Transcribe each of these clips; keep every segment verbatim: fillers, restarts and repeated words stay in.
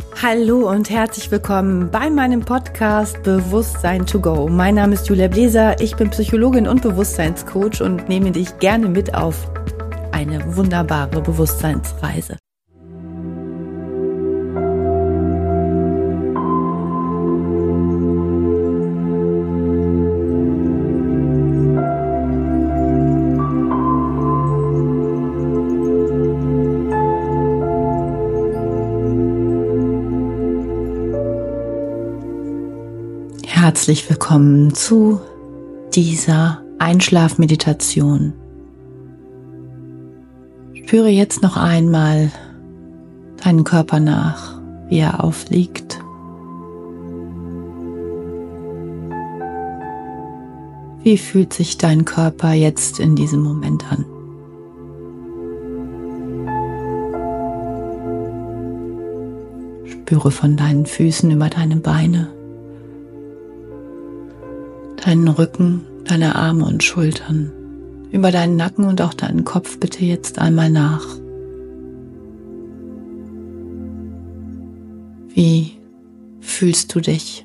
Hallo und herzlich willkommen bei meinem Podcast Bewusstsein to go. Mein Name ist Julia Bläser, ich bin Psychologin und Bewusstseinscoach und nehme dich gerne mit auf eine wunderbare Bewusstseinsreise. Herzlich willkommen zu dieser Einschlafmeditation. Spüre jetzt noch einmal deinen Körper nach, wie er aufliegt. Wie fühlt sich dein Körper jetzt in diesem Moment an? Spüre von deinen Füßen über deine Beine, deinen Rücken, deine Arme und Schultern, über deinen Nacken und auch deinen Kopf bitte jetzt einmal nach. Wie fühlst du dich?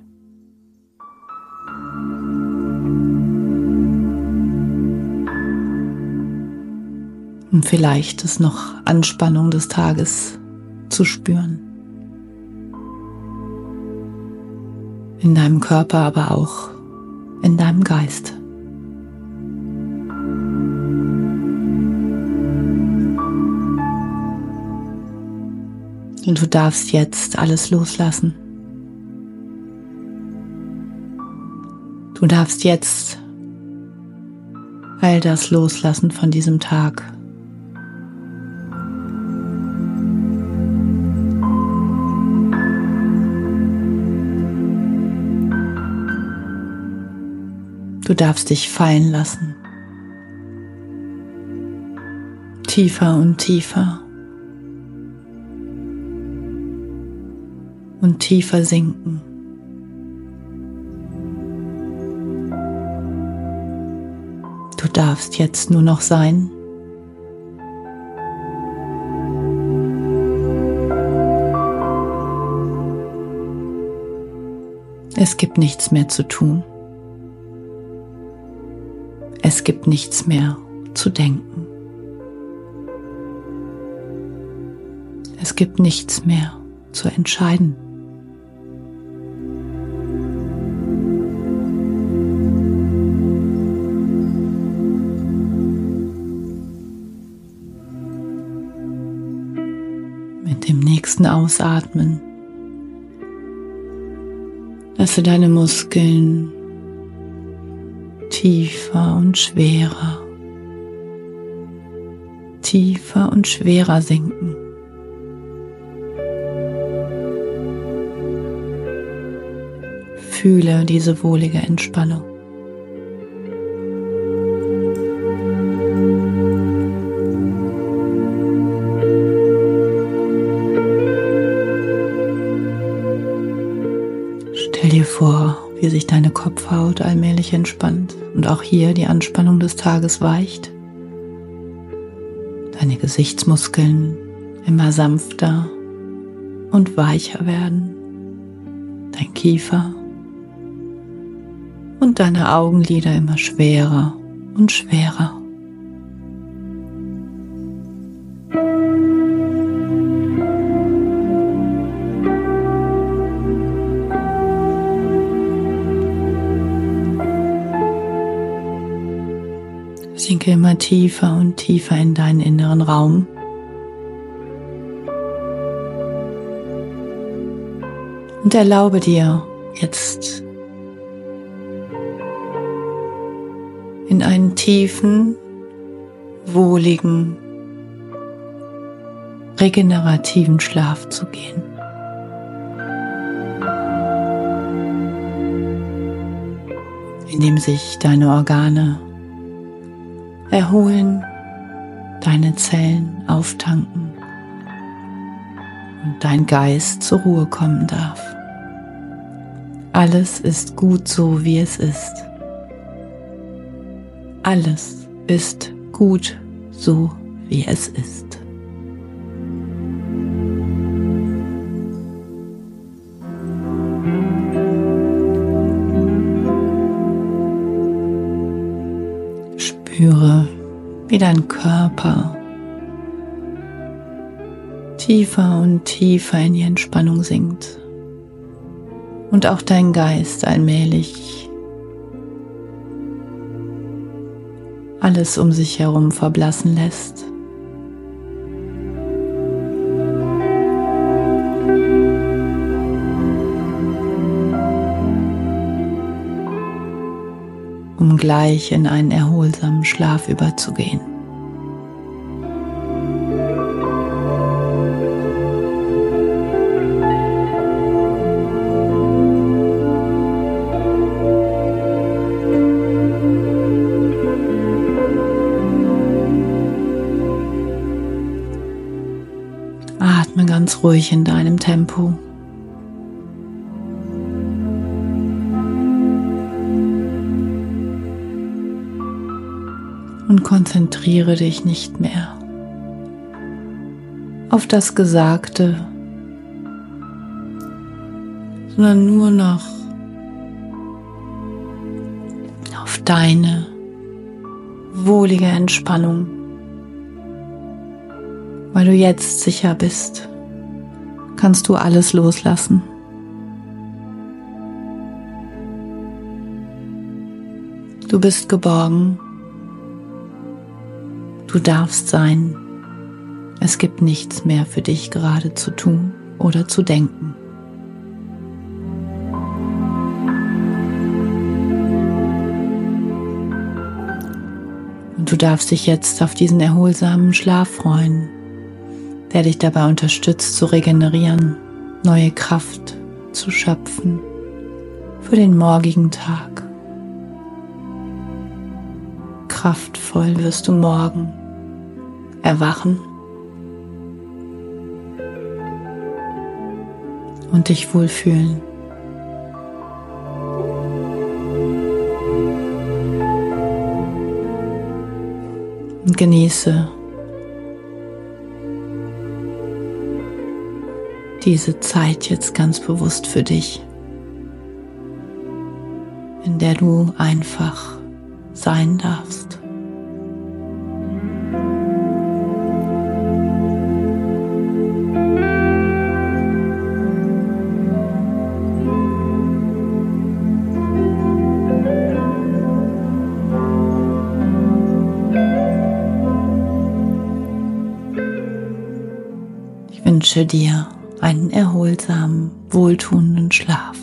Und vielleicht ist noch Anspannung des Tages zu spüren. In deinem Körper, aber auch in deinem Geist. Und du darfst jetzt alles loslassen. Du darfst jetzt all das loslassen von diesem Tag. Du darfst dich fallen lassen. Tiefer und tiefer. Und tiefer sinken. Du darfst jetzt nur noch sein. Es gibt nichts mehr zu tun. Es gibt nichts mehr zu denken. Es gibt nichts mehr zu entscheiden. Mit dem nächsten Ausatmen lasse deine Muskeln tiefer und schwerer, tiefer und schwerer sinken. Fühle diese wohlige Entspannung. Stell dir vor, wie sich deine Kopfhaut allmählich entspannt und auch hier die Anspannung des Tages weicht. Deine Gesichtsmuskeln immer sanfter und weicher werden. Dein Kiefer und deine Augenlider immer schwerer und schwerer. Sinke immer tiefer und tiefer in deinen inneren Raum. Und erlaube dir jetzt in einen tiefen, wohligen, regenerativen Schlaf zu gehen. In dem sich deine Organe erholen, deine Zellen auftanken und dein Geist zur Ruhe kommen darf. Alles ist gut so, wie es ist. Alles ist gut so, wie es ist. Spüre, wie dein Körper tiefer und tiefer in die Entspannung sinkt und auch dein Geist allmählich alles um sich herum verblassen lässt. Um gleich in einen erholsamen Schlaf überzugehen. Atme ganz ruhig in deinem Tempo. Und konzentriere dich nicht mehr auf das Gesagte, sondern nur noch auf deine wohlige Entspannung, weil du jetzt sicher bist, kannst du alles loslassen. Du bist geborgen. Du darfst sein. Es gibt nichts mehr für dich gerade zu tun oder zu denken. Und du darfst dich jetzt auf diesen erholsamen Schlaf freuen, der dich dabei unterstützt zu regenerieren, neue Kraft zu schöpfen für den morgigen Tag. Kraftvoll wirst du morgen erwachen und dich wohlfühlen. Und genieße diese Zeit jetzt ganz bewusst für dich, in der du einfach sein darfst. Ich wünsche dir einen erholsamen, wohltuenden Schlaf.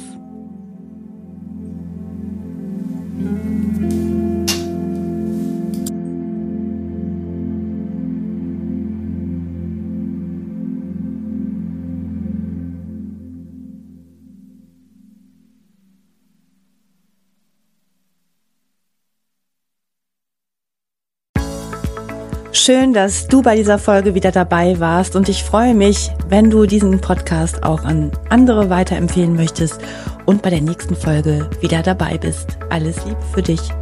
Schön, dass du bei dieser Folge wieder dabei warst und ich freue mich, wenn du diesen Podcast auch an andere weiterempfehlen möchtest und bei der nächsten Folge wieder dabei bist. Alles Liebe für dich.